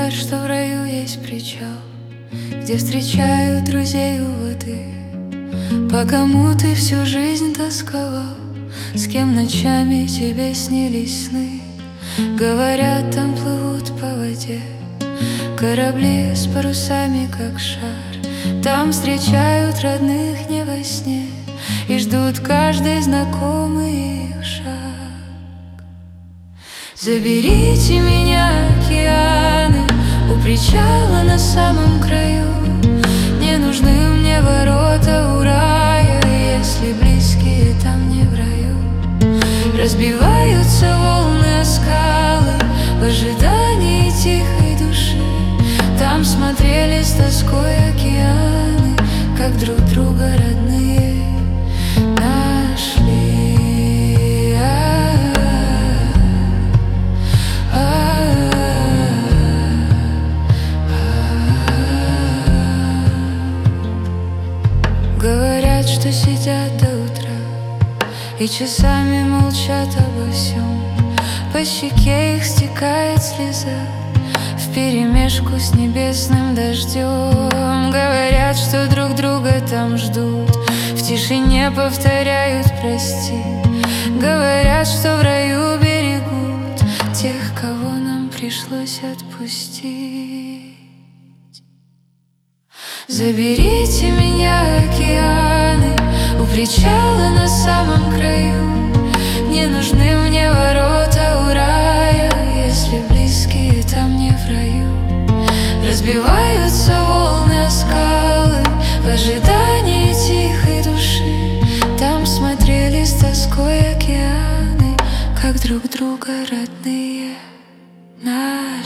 Говорят, что в раю есть причал, где встречают друзей у воды. По кому ты всю жизнь тосковал, с кем ночами тебе снились сны. Говорят, там плывут по воде корабли с парусами, как шар. Там встречают родных не во сне и ждут каждый знакомый их шаг. Заберите меня, океаны, у причала на самом краю. Не нужны мне ворота у рая, если близкие там не в раю. Разбиваются волны о скалы в ожидании тихой души. Там смотрели с тоской океаны, как друг друга родные нашли. Говорят, что сидят до утра и часами молчат обо всем. По щеке их стекает слеза вперемешку с небесным дождем. Говорят, что друг друга там ждут, в тишине повторяют «прости». Говорят, что в раю берегут тех, кого нам пришлось отпустить. Заберите меня, океаны, у причала на самом краю. Не нужны мне ворота у рая, если близкие там не в раю. Разбиваются волны о скалы в ожидании тихой души. Там смотрели с тоской океаны, как друг друга родные наши.